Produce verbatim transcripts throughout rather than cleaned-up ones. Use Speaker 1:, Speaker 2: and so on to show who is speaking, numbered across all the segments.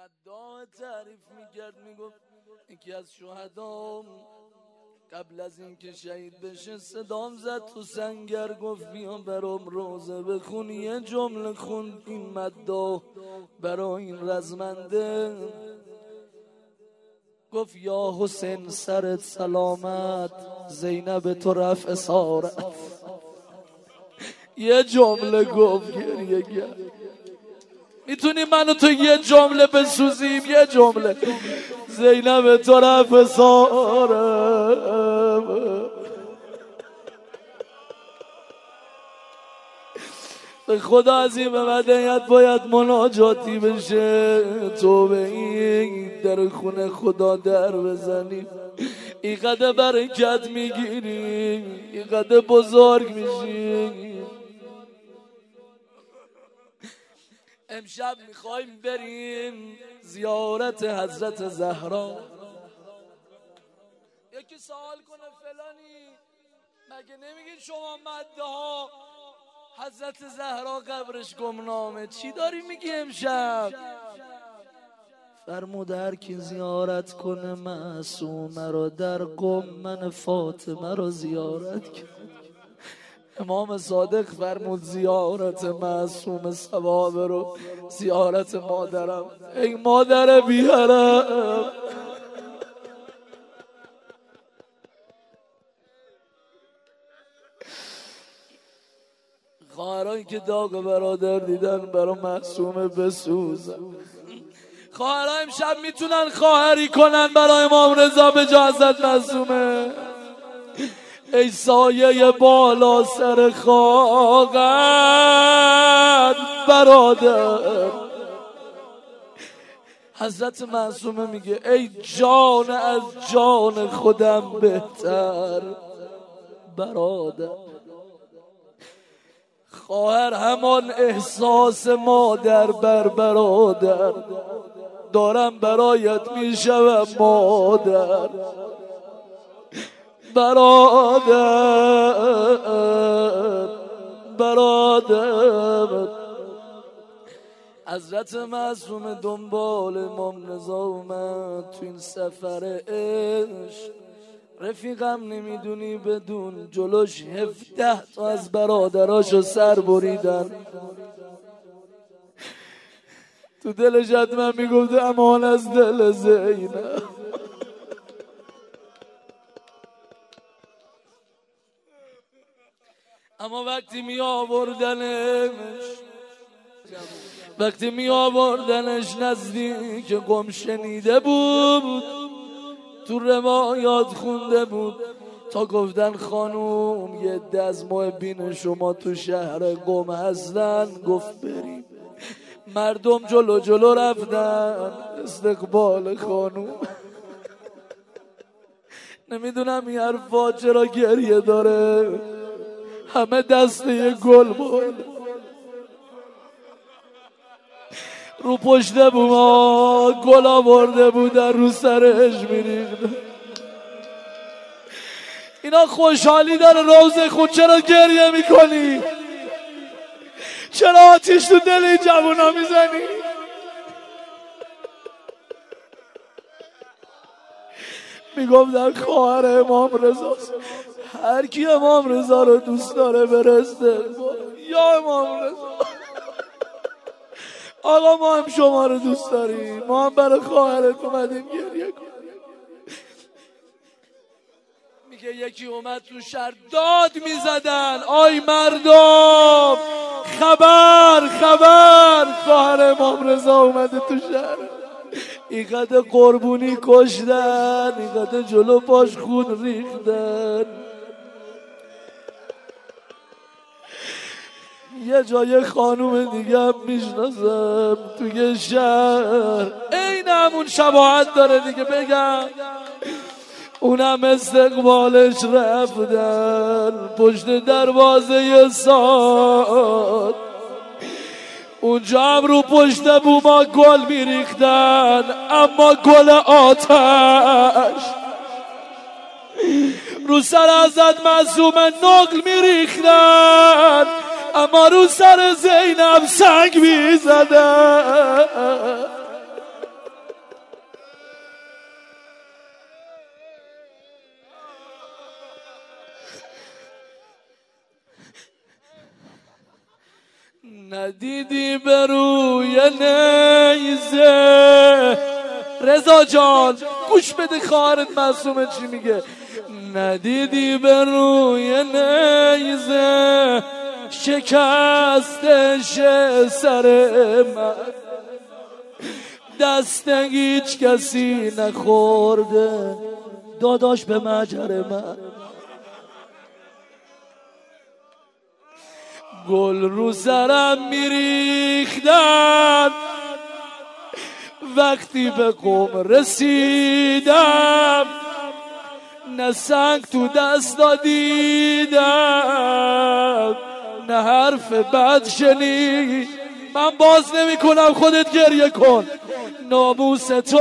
Speaker 1: مداح تعریف میکرد، میگفت یکی از شهدام قبل از اینکه شهید بشه صدام زد تو سنگر، گفت بیا برام روزه بخون. یه جمله خوند این مداح برای این رزمنده، گفت یا حسین سرت سلامت، زینب تو رفع اسارت. یه جمله گفت گریه کرد. میتونی منو تو یه جمله بسوزیم؟ یه جمله زینب تو رفع اسارت. به خدا از این به مدنیت باید مناجاتی بشه، توبه این در خونه خدا در بزنیم، این قدر برکت میگیریم، این قدر بزرگ میشیم. امشب میخوایم بریم زیارت حضرت زهرا. یکی سوال کنه فلانی مگه نمیگین شما مده ها حضرت زهرا قبرش گمنامه، چی داری میگی امشب؟ فرمود هر کی زیارت کنه معصومه رو در قم، من فاطمه رو زیارت کنه. امام صادق فرمود زیارت معصوم ثواب رو زیارت مادرم. ای مادر بی‌حرم، خواهرایی که داغ برادر دیدن برا معصومه بسوزن. خواهرها امشب میتونن خواهری کنن برای امام رضا به جا حضرت معصومه. ای سایه بالا سر خواهر برادر، حضرت معصومه میگه ای جان از جان خودم بهتر برادر. خواهر همان احساس مادر بر برادر، دارم برایت میشوم مادر برادر برادر. حضرت معصومه دنبال امام رضا اومد تو این سفر عشق. رفیقم نمیدونی بدون جلوش هفده تا از برادراشو سر بریدن. تو دلش حتما میگفت امان از دل زینب. اما وقتی می آوردنش وقتی می آوردنش نزدیک قم شنیده بود، تو روایات خونده بود تا گفتن خانوم یه عده از محبین شما تو شهر قم هستن. گفت بریم. مردم جلو جلو رفتن استقبال خانوم. نمیدونم این حرفا چرا گریه داره، همه دسته گل بود رو پشت بوما، گل آورده بودن رو سرش میریخت. اینا خوشحالی داره روزه خود، چرا گریه میکنی؟ چرا آتیش تو دل این جوونا میزنی؟ میگفتن خواهر امام رضا، هر کی امام رضا رو دوست داره برسته یا امام رضا. آقا ما هم شما رو دوست داریم، ما هم برای خواهرت اومدیم گریه کنیم. میگه یکی اومد تو شهر داد میزدن آی مردم خبر خبر، خواهر امام رضا اومده تو شهر. اینقدر قربونی کشتن، اینقدر جلو پاش خون ریختن. یه جای خانوم دیگه هم میشناسم توی شهر، این همون شباهت داره دیگه بگم. اونم استقبالش رفتن پشت دروازه ساد، اونجا هم رو پشت بوما گل میریختن، اما گل آتش رو سر حضرت معصومه نقل میریختن، اما رو سر زینب سنگ میزدن. ندیدی به روی نیزه. رضا جان گوش بده خواهرت معصومه چی میگه. ندیدی به روی نیزه شکستش سر من، دست هیچ کسی نخورده داداش به مجر من. گل رو سرم میریختن وقتی به قم رسیدم، نه سنگ تو دست دادیدم نه حرف بد شنید. من باز نمی کنم خودت گریه کن. ناموس تو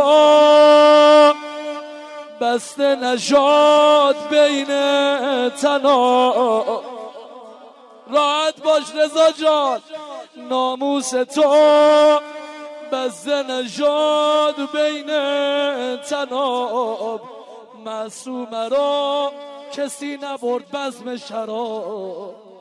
Speaker 1: بسته نشد بین تنا. راحت باش رضا جان. ناموس تو بسته نشد بین تناب. معصومه را کسی نبرد بزم شراب.